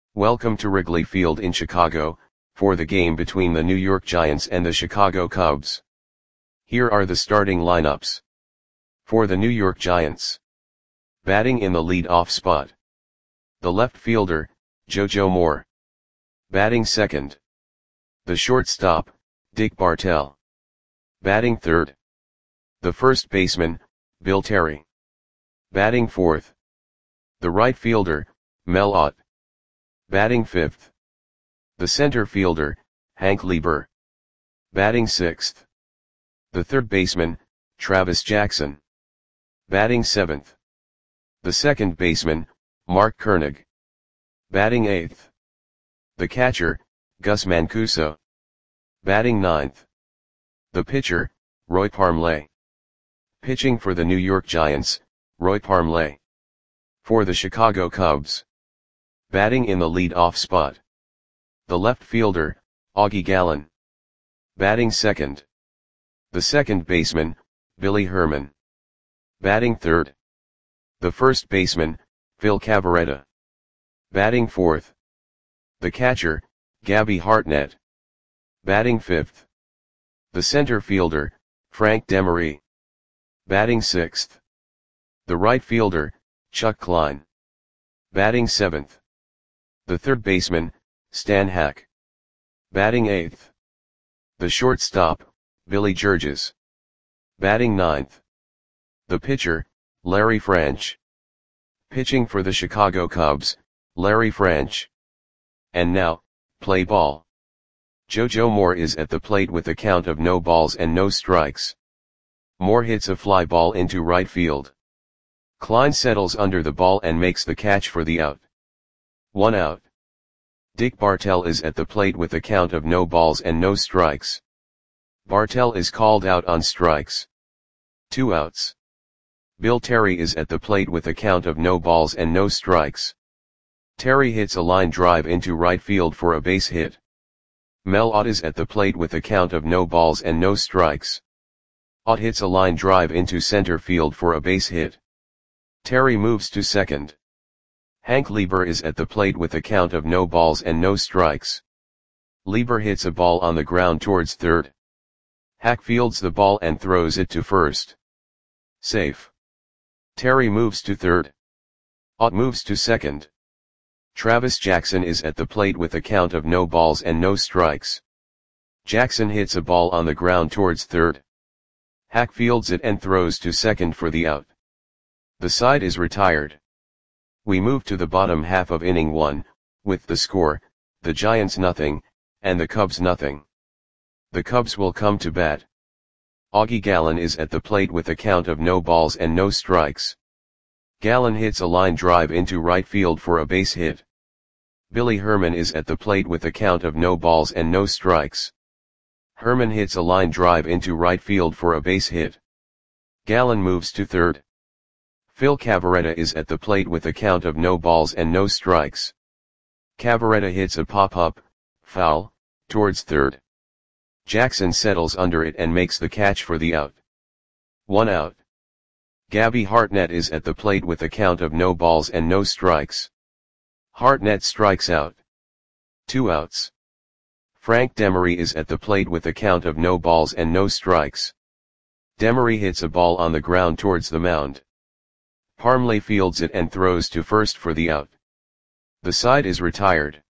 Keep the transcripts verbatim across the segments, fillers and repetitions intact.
Welcome to Wrigley Field in Chicago, for the game between the New York Giants and the Chicago Cubs. Here are the starting lineups. For the New York Giants. Batting in the lead-off spot. The left fielder, JoJo Moore. Batting second. The shortstop, Dick Bartell. Batting third. The first baseman, Bill Terry. Batting fourth. The right fielder, Mel Ott. Batting fifth. The center fielder, Hank Lieber. Batting sixth. The third baseman, Travis Jackson. Batting seventh. The second baseman, Mark Koenig. Batting eighth. The catcher, Gus Mancuso. Batting ninth. The pitcher, Roy Parmley. Pitching for the New York Giants, Roy Parmley. For the Chicago Cubs. Batting in the lead-off spot. The left fielder, Augie Gallen. Batting second. The second baseman, Billy Herman. Batting third. The first baseman, Phil Cavarretta. Batting fourth. The catcher, Gabby Hartnett. Batting fifth. The center fielder, Frank Demery. Batting sixth. The right fielder, Chuck Klein. Batting seventh. The third baseman, Stan Hack. Batting eighth. The shortstop, Billy Georges. Batting ninth. The pitcher, Larry French. Pitching for the Chicago Cubs, Larry French. And now, play ball. JoJo Moore is at the plate with a count of no balls and no strikes. Moore hits a fly ball into right field. Klein settles under the ball and makes the catch for the out. One out. Dick Bartell is at the plate with a count of no balls and no strikes. Bartell is called out on strikes. Two outs. Bill Terry is at the plate with a count of no balls and no strikes. Terry hits a line drive into right field for a base hit. Mel Ott is at the plate with a count of no balls and no strikes. Ott hits a line drive into center field for a base hit. Terry moves to second. Hank Lieber is at the plate with a count of no balls and no strikes. Lieber hits a ball on the ground towards third. Hack fields the ball and throws it to first. Safe. Terry moves to third. Ott moves to second. Travis Jackson is at the plate with a count of no balls and no strikes. Jackson hits a ball on the ground towards third. Hack fields it and throws to second for the out. The side is retired. We move to the bottom half of inning one, with the score, the Giants nothing, and the Cubs nothing. The Cubs will come to bat. Augie Gallen is at the plate with a count of no balls and no strikes. Gallen hits a line drive into right field for a base hit. Billy Herman is at the plate with a count of no balls and no strikes. Herman hits a line drive into right field for a base hit. Gallen moves to third. Phil Cavarretta is at the plate with a count of no balls and no strikes. Cavarretta hits a pop-up, foul, towards third. Jackson settles under it and makes the catch for the out. One out. Gabby Hartnett is at the plate with a count of no balls and no strikes. Hartnett strikes out. Two outs. Frank Demery is at the plate with a count of no balls and no strikes. Demery hits a ball on the ground towards the mound. Parmley fields it and throws to first for the out. The side is retired.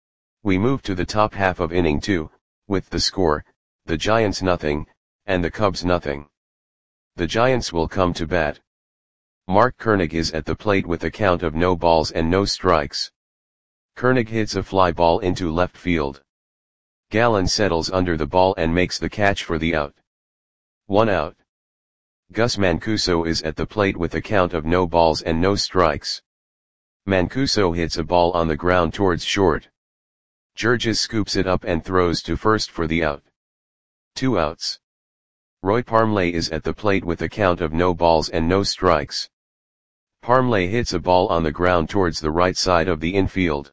We move to the top half of inning two, with the score, the Giants nothing, and the Cubs nothing. The Giants will come to bat. Mark Koenig is at the plate with a count of no balls and no strikes. Koenig hits a fly ball into left field. Gallen settles under the ball and makes the catch for the out. One out. Gus Mancuso is at the plate with a count of no balls and no strikes. Mancuso hits a ball on the ground towards short. Georges scoops it up and throws to first for the out. Two outs. Roy Parmley is at the plate with a count of no balls and no strikes. Parmley hits a ball on the ground towards the right side of the infield.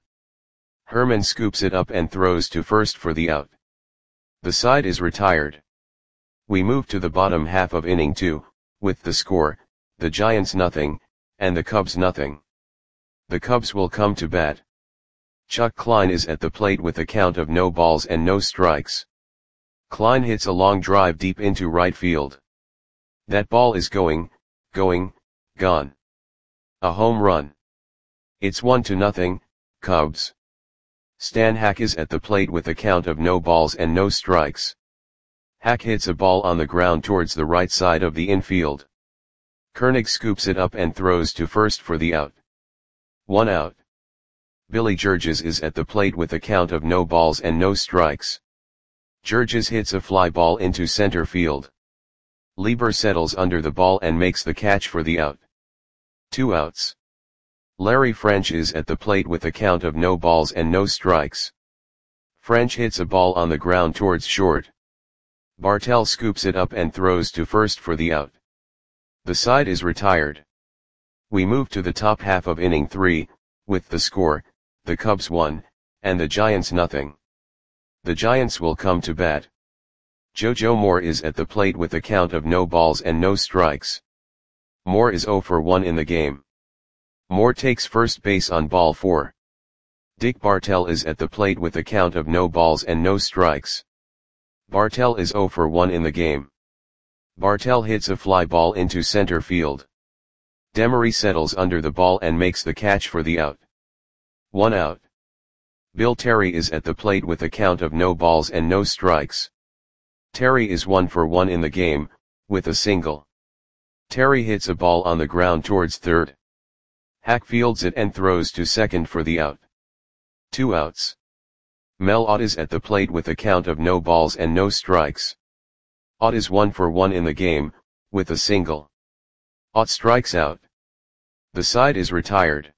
Herman scoops it up and throws to first for the out. The side is retired. We move to the bottom half of inning two, with the score, the Giants nothing, and the Cubs nothing. The Cubs will come to bat. Chuck Klein is at the plate with a count of no balls and no strikes. Klein hits a long drive deep into right field. That ball is going, going, gone. A home run. It's one to nothing, Cubs. Stan Hack is at the plate with a count of no balls and no strikes. Hack hits a ball on the ground towards the right side of the infield. Koenig scoops it up and throws to first for the out. One out. Billy Georges is at the plate with a count of no balls and no strikes. Georges hits a fly ball into center field. Lieber settles under the ball and makes the catch for the out. Two outs. Larry French is at the plate with a count of no balls and no strikes. French hits a ball on the ground towards short. Bartell scoops it up and throws to first for the out. The side is retired. We move to the top half of inning three, with the score, the Cubs one, and the Giants nothing. The Giants will come to bat. JoJo Moore is at the plate with a count of no balls and no strikes. Moore is oh for one in the game. Moore takes first base on ball four. Dick Bartell is at the plate with a count of no balls and no strikes. Bartell is oh for one in the game. Bartell hits a fly ball into center field. Demery settles under the ball and makes the catch for the out. One out. Bill Terry is at the plate with a count of no balls and no strikes. Terry is one for one in the game, with a single. Terry hits a ball on the ground towards third. Hack fields it and throws to second for the out. Two outs. Mel Ott is at the plate with a count of no balls and no strikes. Ott is one for one in the game, with a single. Ott strikes out. The side is retired.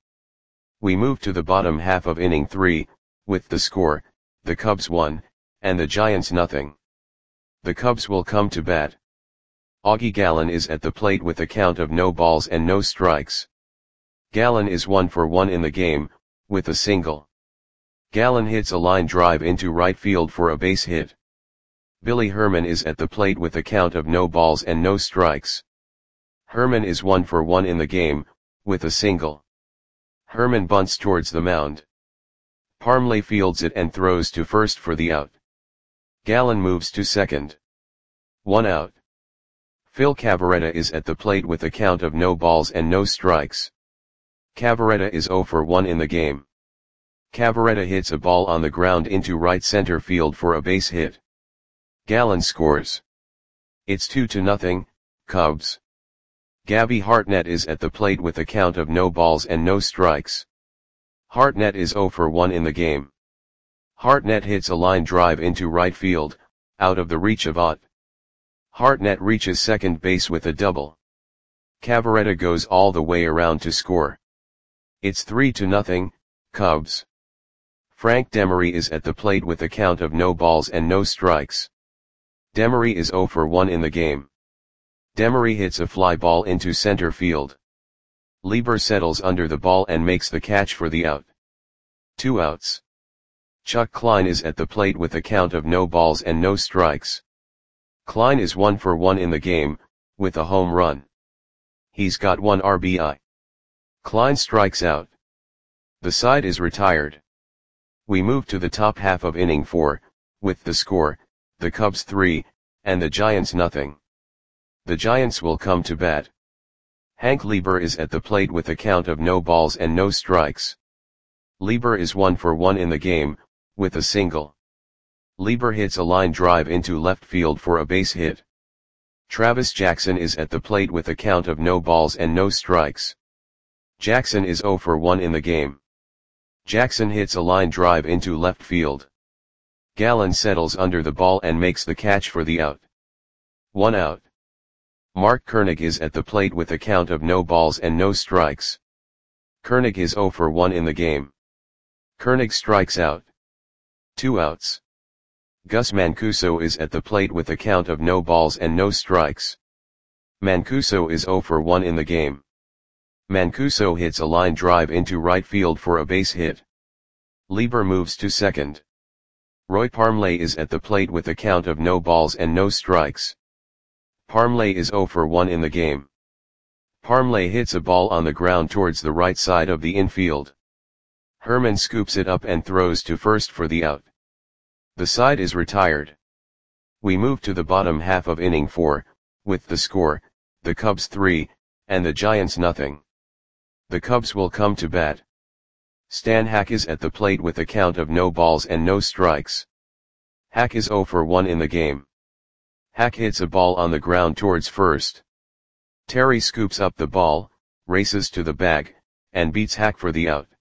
We move to the bottom half of inning three, with the score, the Cubs one, and the Giants nothing. The Cubs will come to bat. Augie Gallen is at the plate with a count of no balls and no strikes. Gallen is one for one in the game, with a single. Gallen hits a line drive into right field for a base hit. Billy Herman is at the plate with a count of no balls and no strikes. Herman is one for one in the game, with a single. Herman bunts towards the mound. Parmley fields it and throws to first for the out. Gallen moves to second. One out. Phil Cavarretta is at the plate with a count of no balls and no strikes. Cavarretta is oh for one in the game. Cavarretta hits a ball on the ground into right center field for a base hit. Gallen scores. It's two to nothing, Cubs. Gabby Hartnett is at the plate with a count of no balls and no strikes. Hartnett is oh for one in the game. Hartnett hits a line drive into right field, out of the reach of Ott. Hartnett reaches second base with a double. Cavarretta goes all the way around to score. It's three to nothing, Cubs. Frank Demery is at the plate with a count of no balls and no strikes. Demery is oh for one in the game. Demery hits a fly ball into center field. Lieber settles under the ball and makes the catch for the out. Two outs. Chuck Klein is at the plate with a count of no balls and no strikes. Klein is one for one in the game, with a home run. He's got one R B I. Klein strikes out. The side is retired. We move to the top half of inning four, with the score, the Cubs three, and the Giants nothing. The Giants will come to bat. Hank Lieber is at the plate with a count of no balls and no strikes. Lieber is one for one in the game, with a single. Lieber hits a line drive into left field for a base hit. Travis Jackson is at the plate with a count of no balls and no strikes. Jackson is oh for one in the game. Jackson hits a line drive into left field. Gallen settles under the ball and makes the catch for the out. One out. Mark Koenig is at the plate with a count of no balls and no strikes. Koenig is oh for one in the game. Koenig strikes out. Two outs. Gus Mancuso is at the plate with a count of no balls and no strikes. Mancuso is oh for one in the game. Mancuso hits a line drive into right field for a base hit. Lieber moves to second. Roy Parmley is at the plate with a count of no balls and no strikes. Parmley is oh for one in the game. Parmley hits a ball on the ground towards the right side of the infield. Herman scoops it up and throws to first for the out. The side is retired. We move to the bottom half of inning four, with the score, the Cubs three, and the Giants nothing. The Cubs will come to bat. Stan Hack is at the plate with a count of no balls and no strikes. Hack is oh for one in the game. Hack hits a ball on the ground towards first. Terry scoops up the ball, races to the bag, and beats Hack for the out.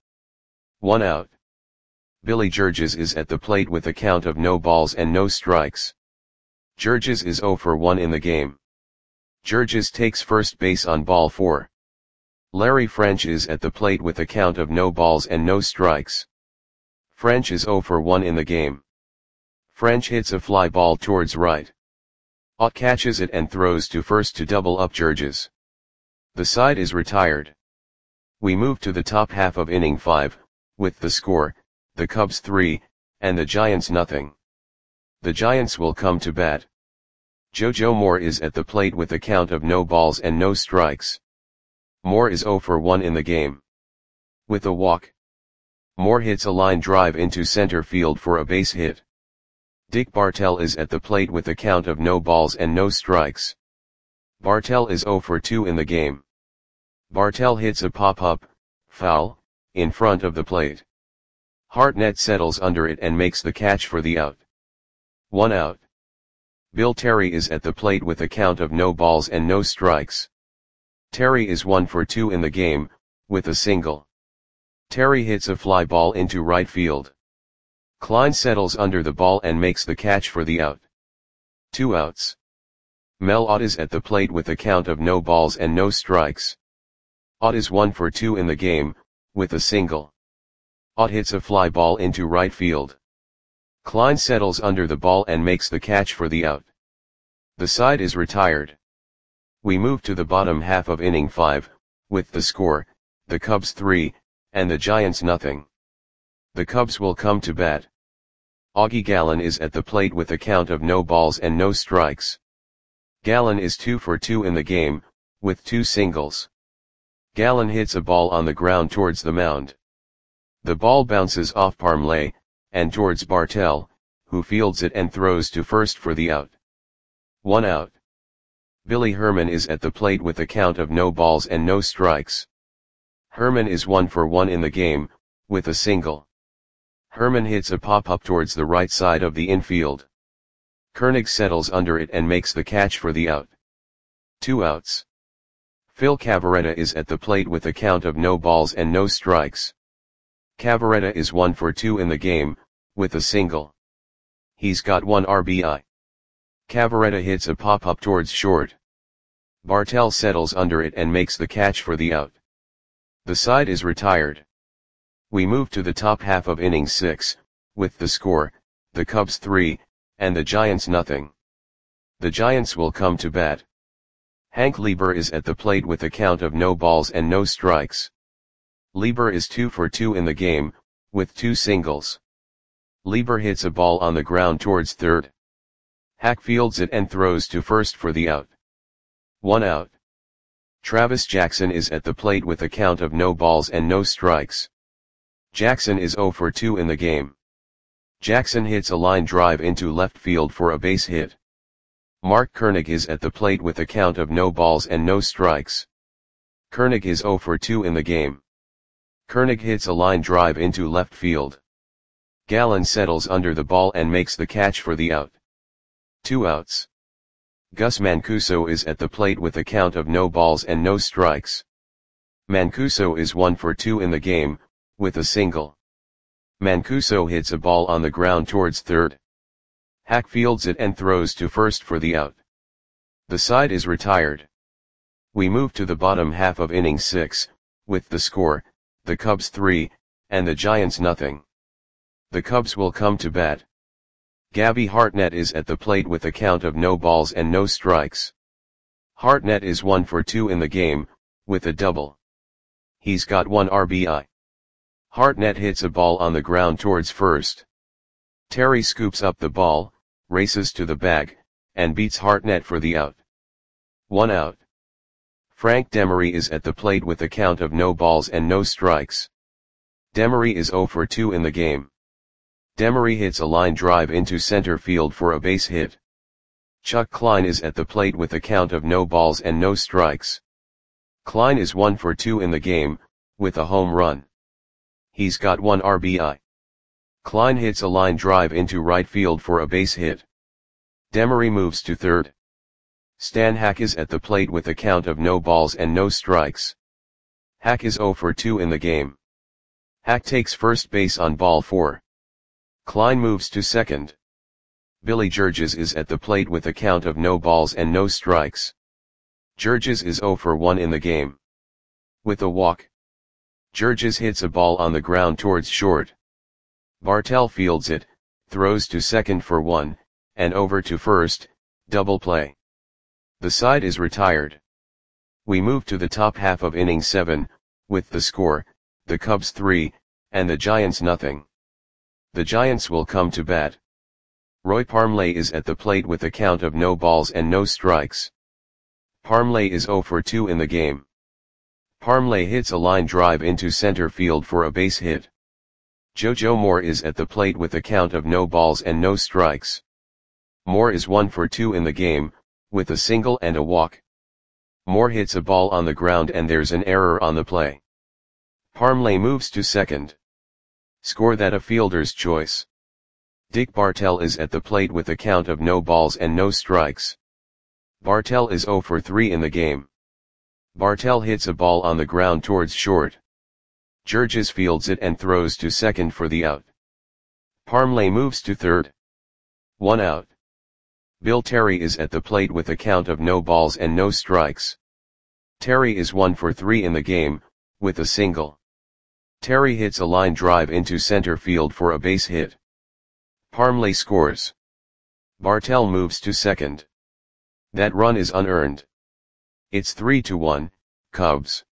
One out. Billy Georges is at the plate with a count of no balls and no strikes. Georges is oh for one in the game. Georges takes first base on ball four. Larry French is at the plate with a count of no balls and no strikes. French is oh for one in the game. French hits a fly ball towards right. Ott catches it and throws to first to double up Georges. The side is retired. We move to the top half of inning five, with the score, the Cubs three, and the Giants nothing. The Giants will come to bat. JoJo Moore is at the plate with a count of no balls and no strikes. Moore is oh for one in the game. With a walk. Moore hits a line drive into center field for a base hit. Dick Bartell is at the plate with a count of no balls and no strikes. Bartell is oh for two in the game. Bartell hits a pop-up, foul, in front of the plate. Hartnett settles under it and makes the catch for the out. One out. Bill Terry is at the plate with a count of no balls and no strikes. Terry is one for two in the game, with a single. Terry hits a fly ball into right field. Klein settles under the ball and makes the catch for the out. Two outs. Mel Ott is at the plate with a count of no balls and no strikes. Ott is one for two in the game, with a single. Ott hits a fly ball into right field. Klein settles under the ball and makes the catch for the out. The side is retired. We move to the bottom half of inning five, with the score, the Cubs three, and the Giants nothing. The Cubs will come to bat. Augie Gallen is at the plate with a count of no balls and no strikes. Gallen is two for two in the game, with two singles. Gallen hits a ball on the ground towards the mound. The ball bounces off Parmley, and towards Bartell, who fields it and throws to first for the out. One out. Billy Herman is at the plate with a count of no balls and no strikes. Herman is one for one in the game, with a single. Herman hits a pop-up towards the right side of the infield. Koenig settles under it and makes the catch for the out. Two outs. Phil Cavarretta is at the plate with a count of no balls and no strikes. Cavarretta is one for two in the game, with a single. He's got one R B I. Cavarretta hits a pop-up towards short. Bartell settles under it and makes the catch for the out. The side is retired. We move to the top half of inning six, with the score, the Cubs three, and the Giants nothing. The Giants will come to bat. Hank Lieber is at the plate with a count of no balls and no strikes. Lieber is two for two in the game, with two singles. Lieber hits a ball on the ground towards third. Hack fields it and throws to first for the out. One out. Travis Jackson is at the plate with a count of no balls and no strikes. Jackson is oh for two in the game. Jackson hits a line drive into left field for a base hit. Mark Koenig is at the plate with a count of no balls and no strikes. Koenig is oh for two in the game. Koenig hits a line drive into left field. Gallen settles under the ball and makes the catch for the out. Two outs. Gus Mancuso is at the plate with a count of no balls and no strikes. Mancuso is one for two in the game, with a single. Mancuso hits a ball on the ground towards third. Hack fields it and throws to first for the out. The side is retired. We move to the bottom half of inning six, with the score, the Cubs three, and the Giants nothing. The Cubs will come to bat. Gabby Hartnett is at the plate with a count of no balls and no strikes. Hartnett is one for two in the game, with a double. He's got one R B I. Hartnett hits a ball on the ground towards first. Terry scoops up the ball, races to the bag, and beats Hartnett for the out. One out. Frank Demery is at the plate with a count of no balls and no strikes. Demery is zero for two in the game. Demery hits a line drive into center field for a base hit. Chuck Klein is at the plate with a count of no balls and no strikes. Klein is one for two in the game, with a home run. He's got one R B I. Klein hits a line drive into right field for a base hit. Demery moves to third. Stan Hack is at the plate with a count of no balls and no strikes. Hack is zero for two in the game. Hack takes first base on ball four. Klein moves to second. Billy Georges is at the plate with a count of no balls and no strikes. Georges is zero for one in the game. With a walk, Georges hits a ball on the ground towards short. Bartell fields it, throws to second for one, and over to first, double play. The side is retired. We move to the top half of inning seven, with the score, the Cubs three, and the Giants nothing. The Giants will come to bat. Roy Parmley is at the plate with a count of no balls and no strikes. Parmley is zero for two in the game. Parmley hits a line drive into center field for a base hit. JoJo Moore is at the plate with a count of no balls and no strikes. Moore is one for two in the game, with a single and a walk. Moore hits a ball on the ground and there's an error on the play. Parmley moves to second. Score that a fielder's choice. Dick Bartell is at the plate with a count of no balls and no strikes. Bartell is zero for three in the game. Bartell hits a ball on the ground towards short. Georges fields it and throws to second for the out. Parmley moves to third. One out. Bill Terry is at the plate with a count of no balls and no strikes. Terry is one for three in the game, with a single. Terry hits a line drive into center field for a base hit. Parmley scores. Bartell moves to second. That run is unearned. It's three to one, Cubs.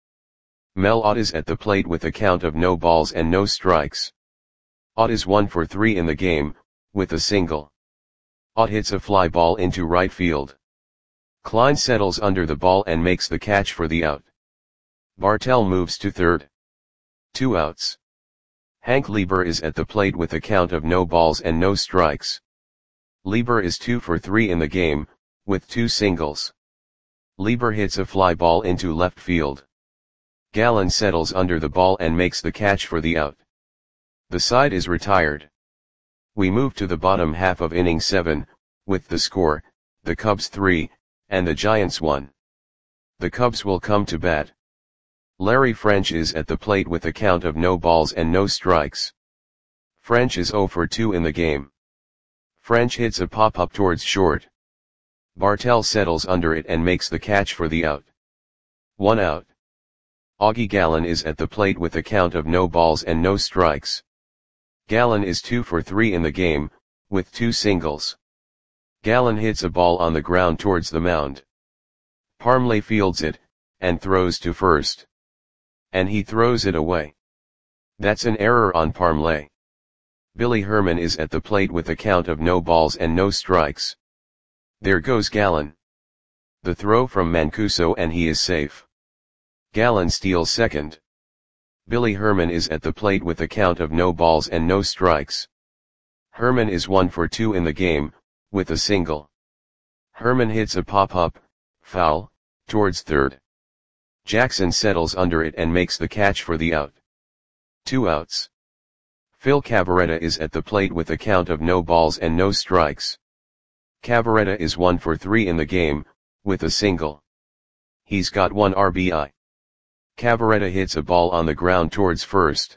Mel Ott is at the plate with a count of no balls and no strikes. Ott is one for three in the game, with a single. Ott hits a fly ball into right field. Klein settles under the ball and makes the catch for the out. Bartell moves to third. Two outs. Hank Lieber is at the plate with a count of no balls and no strikes. Lieber is two for three in the game, with two singles. Lieber hits a fly ball into left field. Gallen settles under the ball and makes the catch for the out. The side is retired. We move to the bottom half of inning seven, with the score, the Cubs three, and the Giants one. The Cubs will come to bat. Larry French is at the plate with a count of no balls and no strikes. French is zero for two in the game. French hits a pop-up towards short. Bartell settles under it and makes the catch for the out. One out. Augie Gallen is at the plate with a count of no balls and no strikes. Gallen is two for three in the game, with two singles. Gallen hits a ball on the ground towards the mound. Parmley fields it, and throws to first. And he throws it away. That's an error on Parmley. Billy Herman is at the plate with a count of no balls and no strikes. There goes Gallen. The throw from Mancuso and he is safe. Gallen steals second. Billy Herman is at the plate with a count of no balls and no strikes. Herman is one for two in the game, with a single. Herman hits a pop-up, foul, towards third. Jackson settles under it and makes the catch for the out. Two outs. Phil Cavarretta is at the plate with a count of no balls and no strikes. Cavarretta is one for three in the game, with a single. He's got one R B I. Cavarretta hits a ball on the ground towards first.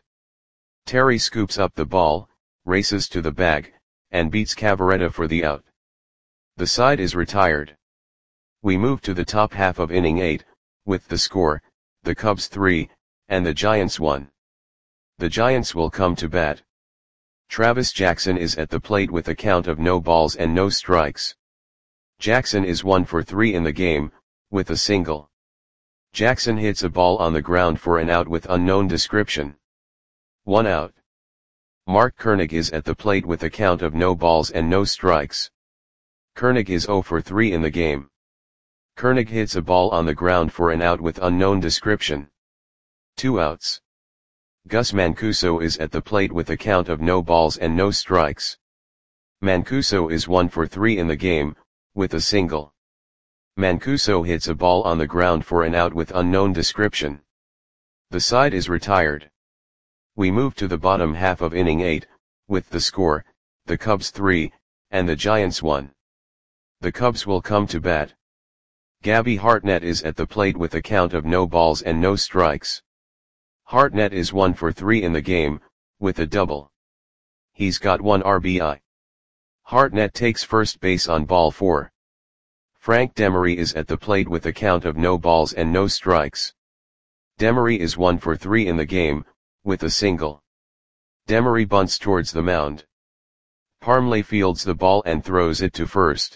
Terry scoops up the ball, races to the bag, and beats Cavarretta for the out. The side is retired. We move to the top half of inning eight, with the score, the Cubs three, and the Giants one. The Giants will come to bat. Travis Jackson is at the plate with a count of no balls and no strikes. Jackson is one for three in the game, with a single. Jackson hits a ball on the ground for an out with unknown description. One out. Mark Koenig is at the plate with a count of no balls and no strikes. Koenig is zero for three in the game. Koenig hits a ball on the ground for an out with unknown description. Two outs. Gus Mancuso is at the plate with a count of no balls and no strikes. Mancuso is one for three in the game, with a single. Mancuso hits a ball on the ground for an out with unknown description. The side is retired. We move to the bottom half of inning eight, with the score, the Cubs three, and the Giants one. The Cubs will come to bat. Gabby Hartnett is at the plate with a count of no balls and no strikes. Hartnett is one for three in the game, with a double. He's got one R B I. Hartnett takes first base on ball four. Frank Demery is at the plate with a count of no balls and no strikes. Demery is one for three in the game, with a single. Demery bunts towards the mound. Parmley fields the ball and throws it to first.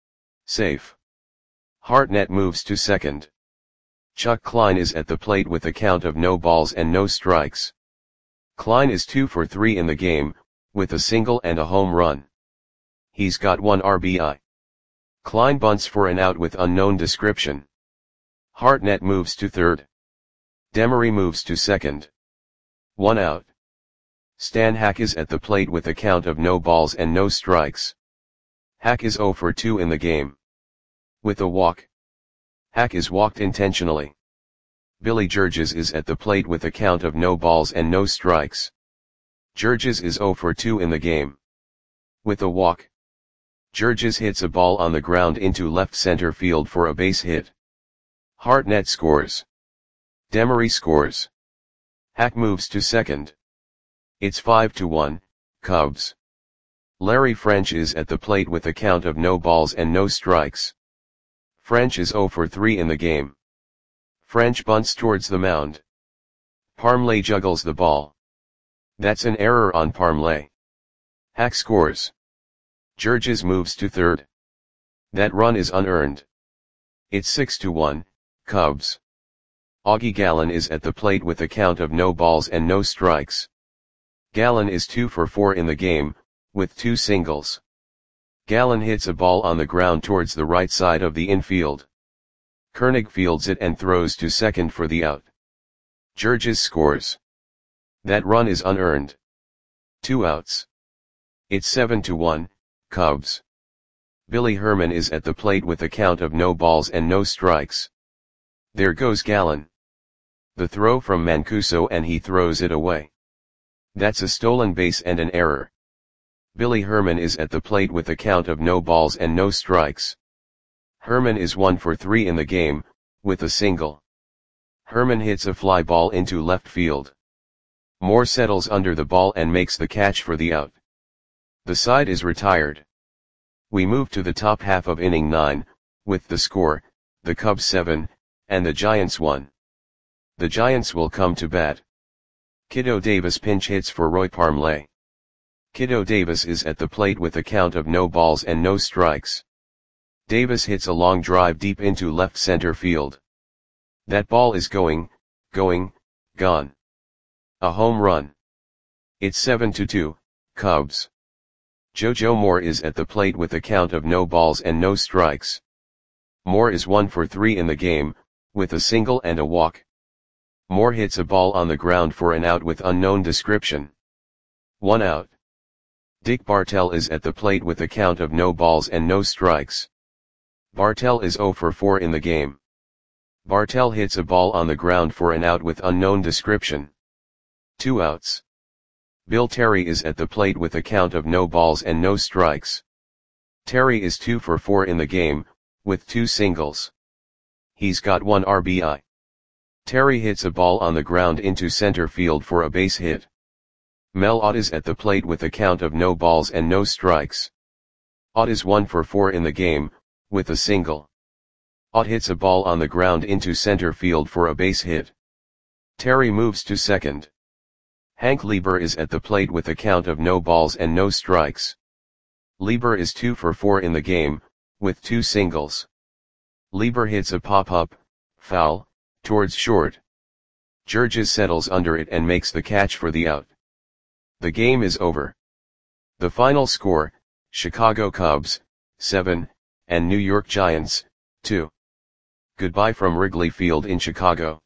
Safe. Hartnett moves to second. Chuck Klein is at the plate with a count of no balls and no strikes. Klein is two for three in the game, with a single and a home run. He's got one R B I. Klein bunts for an out with unknown description. Hartnett moves to third. Demery moves to second. One out. Stan Hack is at the plate with a count of no balls and no strikes. Hack is zero for two in the game. With a walk. Hack is walked intentionally. Billy Georges is at the plate with a count of no balls and no strikes. Georges is zero for two in the game. With a walk. Georges hits a ball on the ground into left center field for a base hit. Hartnett scores. Demery scores. Hack moves to second. It's five to one, Cubs. Larry French is at the plate with a count of no balls and no strikes. French is zero for three in the game. French bunts towards the mound. Parmley juggles the ball. That's an error on Parmley. Hack scores. Georges moves to third. That run is unearned. It's six to one, Cubs. Augie Gallen is at the plate with a count of no balls and no strikes. Gallen is two for four in the game, with two singles. Gallen hits a ball on the ground towards the right side of the infield. Koenig fields it and throws to second for the out. Georges scores. That run is unearned. Two outs. It's seven to one, Cubs. Billy Herman is at the plate with a count of no balls and no strikes. There goes Gallen. The throw from Mancuso and he throws it away. That's a stolen base and an error. Billy Herman is at the plate with a count of no balls and no strikes. Herman is one for three in the game, with a single. Herman hits a fly ball into left field. Moore settles under the ball and makes the catch for the out. The side is retired. We move to the top half of inning nine, with the score, the Cubs seven, and the Giants one. The Giants will come to bat. Kiddo Davis pinch hits for Roy Parmley. Kiddo Davis is at the plate with a count of no balls and no strikes. Davis hits a long drive deep into left center field. That ball is going, going, gone. A home run. It's seven to two, Cubs. JoJo Moore is at the plate with a count of no balls and no strikes. Moore is one for three in the game, with a single and a walk. Moore hits a ball on the ground for an out with unknown description. One out. Dick Bartell is at the plate with a count of no balls and no strikes. Bartell is zero for four in the game. Bartell hits a ball on the ground for an out with unknown description. Two outs. Bill Terry is at the plate with a count of no balls and no strikes. Terry is two for four in the game, with two singles. He's got one R B I. Terry hits a ball on the ground into center field for a base hit. Mel Ott is at the plate with a count of no balls and no strikes. Ott is one for four in the game, with a single. Ott hits a ball on the ground into center field for a base hit. Terry moves to second. Hank Lieber is at the plate with a count of no balls and no strikes. Lieber is two for four in the game, with two singles. Lieber hits a pop-up, foul, towards short. Georges settles under it and makes the catch for the out. The game is over. The final score, Chicago Cubs, seven, and New York Giants, two. Goodbye from Wrigley Field in Chicago.